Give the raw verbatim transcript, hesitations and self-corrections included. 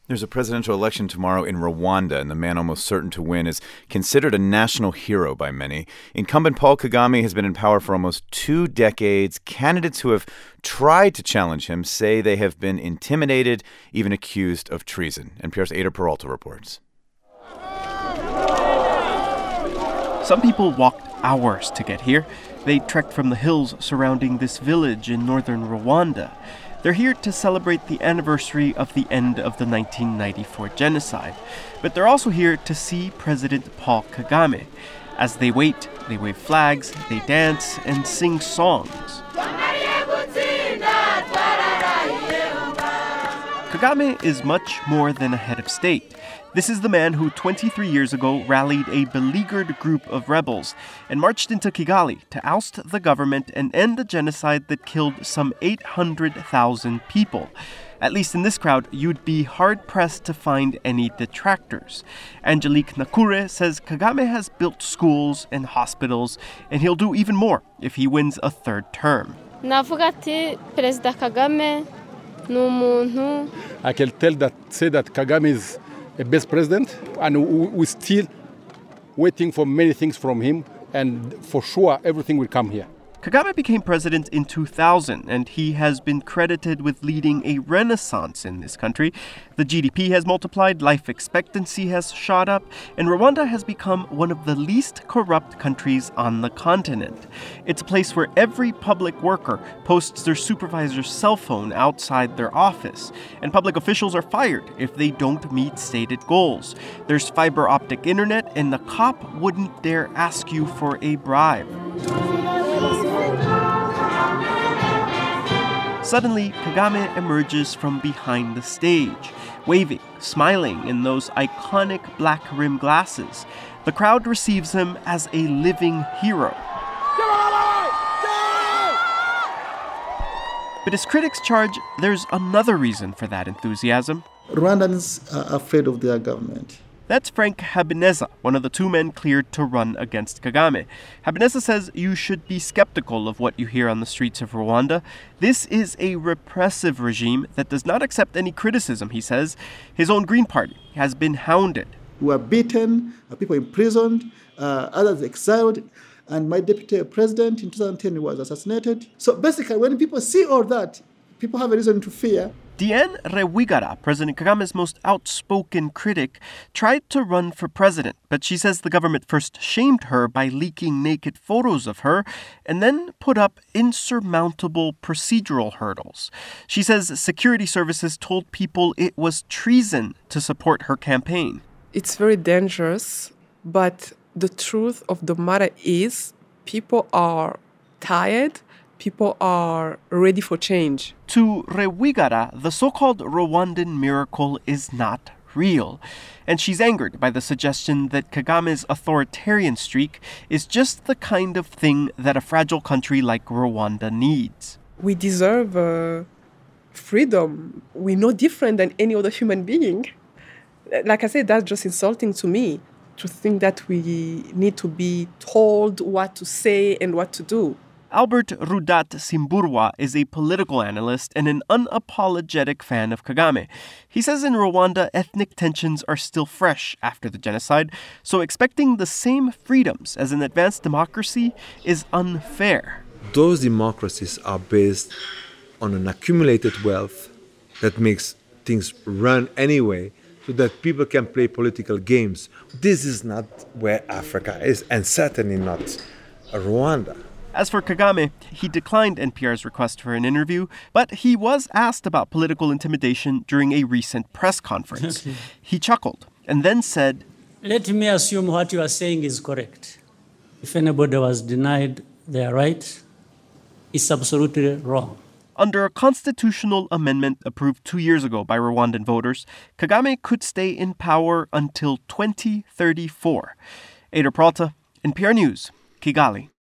There's a presidential election tomorrow in Rwanda, and the man almost certain to win is considered a national hero by many. Incumbent Paul Kagame has been in power for almost two decades. Candidates who have tried to challenge him say they have been intimidated, even accused of treason. N P R's Ada Peralta reports. Some people walked hours to get here. They trekked from the hills surrounding this village in northern Rwanda. They're here to celebrate the anniversary of the end of the nineteen ninety-four genocide. But they're also here to see President Paul Kagame. As they wait, they wave flags, they dance, and sing songs. Kagame is much more than a head of state. This is the man who twenty-three years ago rallied a beleaguered group of rebels and marched into Kigali to oust the government and end the genocide that killed some eight hundred thousand people. At least in this crowd, you'd be hard-pressed to find any detractors. Angelique Nakure says Kagame has built schools and hospitals, and he'll do even more if he wins a third term. Navuga ati Perezida Kagame ni umuntu. I can tell that say that Kagame is the best president, and we're still waiting for many things from him, and for sure everything will come here. Kagame became president in two thousand, and he has been credited with leading a renaissance in this country. The G D P has multiplied, life expectancy has shot up, and Rwanda has become one of the least corrupt countries on the continent. It's a place where every public worker posts their supervisor's cell phone outside their office, and public officials are fired if they don't meet stated goals. There's fiber optic internet, and the cop wouldn't dare ask you for a bribe. Suddenly, Kagame emerges from behind the stage, waving, smiling in those iconic black rim glasses. The crowd receives him as a living hero. But his critics charge there's another reason for that enthusiasm. Rwandans are afraid of their government. That's Frank Habineza, one of the two men cleared to run against Kagame. Habineza says you should be skeptical of what you hear on the streets of Rwanda. This is a repressive regime that does not accept any criticism, he says. His own Green Party has been hounded. We were beaten, people imprisoned, uh, others exiled, and my deputy president in two thousand ten was assassinated. So basically, when people see all that, people have a reason to fear. Diane Rewigara, President Kagame's most outspoken critic, tried to run for president, but she says the government first shamed her by leaking naked photos of her and then put up insurmountable procedural hurdles. She says security services told people it was treason to support her campaign. It's very dangerous, but the truth of the matter is people are tired. People are ready for change. To Rewigara, the so-called Rwandan miracle is not real. And she's angered by the suggestion that Kagame's authoritarian streak is just the kind of thing that a fragile country like Rwanda needs. We deserve uh, freedom. We're no different than any other human being. Like I said, that's just insulting to me, to think that we need to be told what to say and what to do. Albert Rudat Simburwa is a political analyst and an unapologetic fan of Kagame. He says in Rwanda, ethnic tensions are still fresh after the genocide, so expecting the same freedoms as an advanced democracy is unfair. Those democracies are based on an accumulated wealth that makes things run anyway, so that people can play political games. This is not where Africa is, and certainly not Rwanda. As for Kagame, he declined N P R's request for an interview, but he was asked about political intimidation during a recent press conference. He chuckled and then said, "Let me assume what you are saying is correct. If anybody was denied their right, it's absolutely wrong." Under a constitutional amendment approved two years ago by Rwandan voters, Kagame could stay in power until twenty thirty-four. Ada Peralta, N P R News, Kigali.